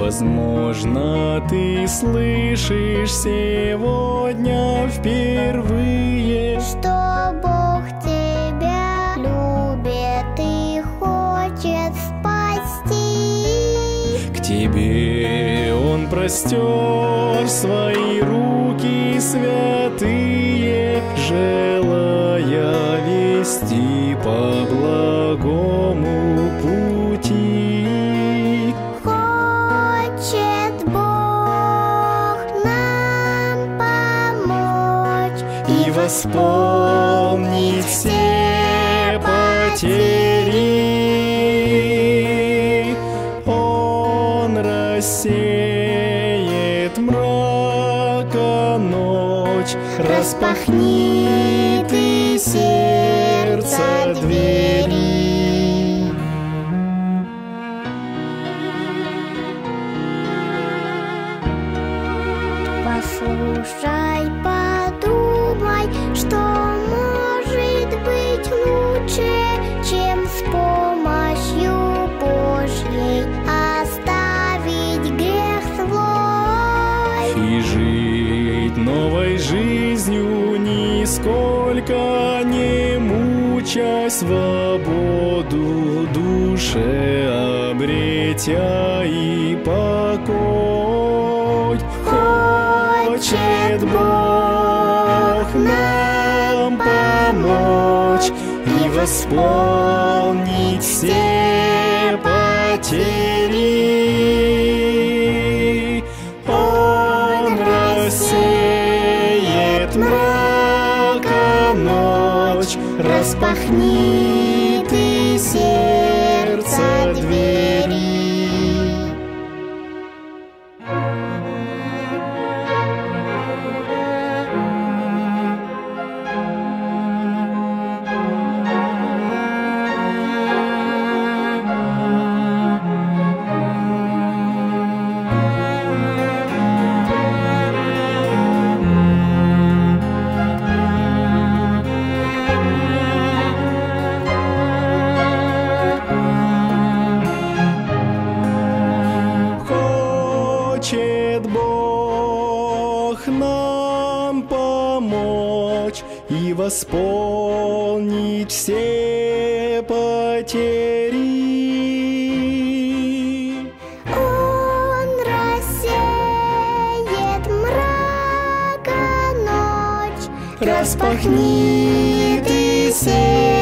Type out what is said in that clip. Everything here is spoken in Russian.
Возможно, ты слышишь сегодня впервые, что Бог тебя любит и хочет спасти. к тебе Он простер свои руки святые, желая вести по благому пути. Хочет Бог нам помочь И восполнить все потери. Он рассеет мрака ночь, распахни ты сердце двери. Послушай, подумай, что может быть лучше, чем с помощью Божьей оставить грех свой. И жить новой жизнью, нисколько не мучая, свободу душе обретя и покой. Хочет Бог нам помочь и восполнить все потери. Он рассеет мрака ночь, распахни ты сердце двери. Хочет Бог нам помочь и восполнить все потери. Он рассеет мрака ночь, Распахни ты сердце